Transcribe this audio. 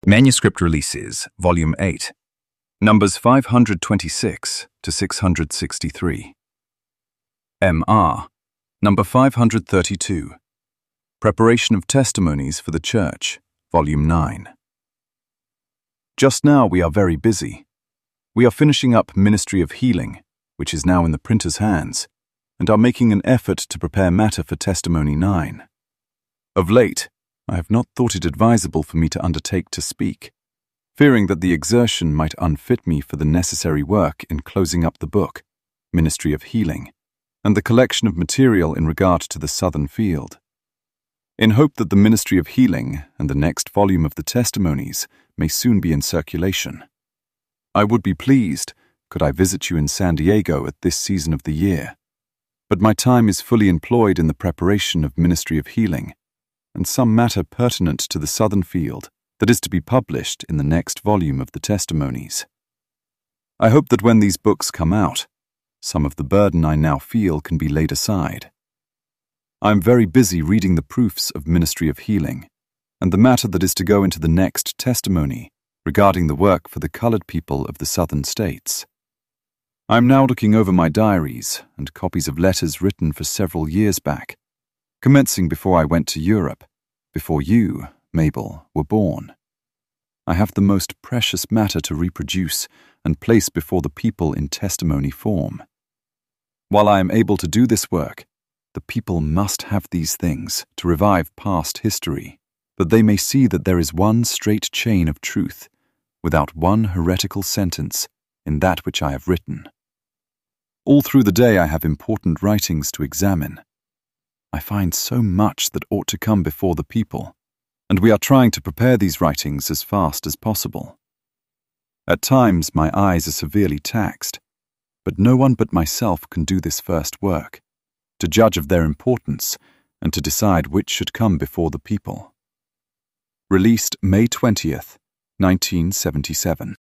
Manuscript Releases, Volume 8, Numbers 526 to 663. M.R. Number 532, Preparation of Testimonies for the Church, Volume 9. Just now we are very busy. We are finishing up Ministry of Healing, which is now in the printer's hands, and are making an effort to prepare matter for Testimony 9. Of late, I have not thought it advisable for me to undertake to speak, fearing that the exertion might unfit me for the necessary work in closing up the book, Ministry of Healing, and the collection of material in regard to the Southern Field. In hope that the Ministry of Healing and the next volume of the Testimonies may soon be in circulation, I would be pleased could I visit you in San Diego at this season of the year, but my time is fully employed in the preparation of Ministry of Healing and some matter pertinent to the Southern Field that is to be published in the next volume of the Testimonies. I hope that when these books come out, some of the burden I now feel can be laid aside. I am very busy reading the proofs of Ministry of Healing and the matter that is to go into the next testimony regarding the work for the colored people of the Southern states. I am now looking over my diaries and copies of letters written for several years back, commencing before I went to Europe, before you, Mabel, were born. I have the most precious matter to reproduce and place before the people in testimony form. While I am able to do this work, the people must have these things to revive past history, that they may see that there is one straight chain of truth, without one heretical sentence in that which I have written. All through the day I have important writings to examine. I find so much that ought to come before the people, and we are trying to prepare these writings as fast as possible. At times my eyes are severely taxed, but no one but myself can do this first work, to judge of their importance and to decide which should come before the people. Released May 20th, 1977.